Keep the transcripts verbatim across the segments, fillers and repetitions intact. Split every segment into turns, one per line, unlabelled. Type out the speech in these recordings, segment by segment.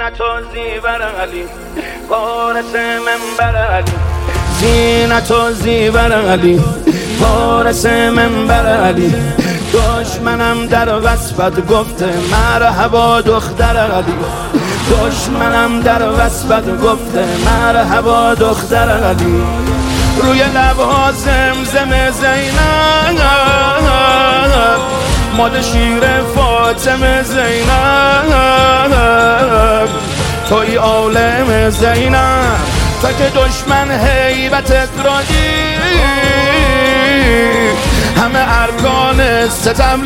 زینت و زیور علی وارث منبر علی زینت و زیور علی وارث منبر علی دشمنم در وصفت گفته مرحبا دختر علی دشمنم در وصفت گفته مرحبا دختر علی روی لبها زمزم زینب ماد شیر فاطمه زینب توی عالم زینب تو که دشمن هیبتت را دید همه ارکان ستم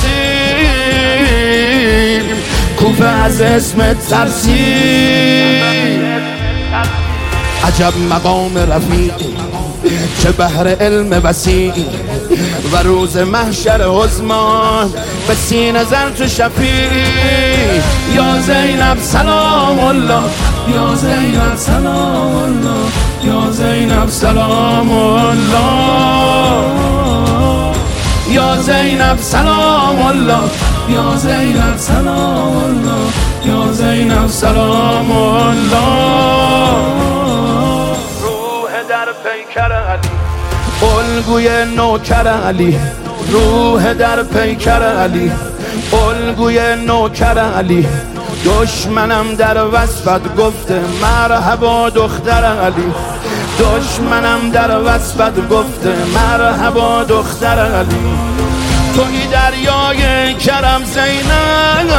لرزید کوفه از اسمت ترسید عجب مقام رفیعی چه بحر علم وسیع و روز محشر عظمان به سینه زر تو شفیع یا زینب سلام الله یا زینب سلام الله یا زینب سلام الله یا زینب سلام الله یا زینب سلام الله یا زینب سلام الله روح در پیکر علی الگوی نوکر علی روح در پیکر علی الگوی نوکر علی دشمنم در وصفت گفته مرحبا دختر علی دشمنم در وصفت گفته مرحبا دختر علی توی دریای کرم زینب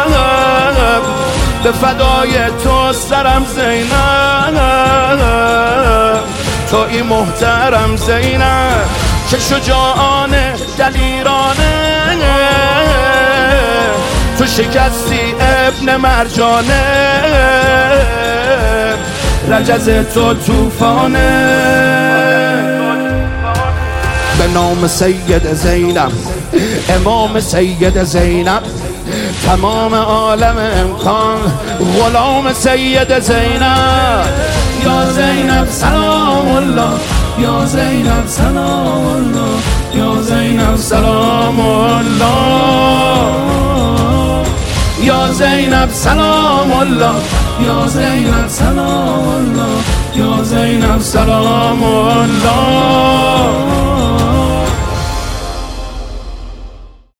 به فدای تو سرم زینب توی محترم زینب که شجاعانه دلیرانه تو شکستی ابن مرجانه رجز تو توفانه به نام سید زینب امام سید زینب تمام عالم امکان غلام سید زینب یا زینب سلام الله یا زینب سلام الله یا زینب سلام الله یا زینب سلام الله یا زینب سلام الله یا زینب سلام الله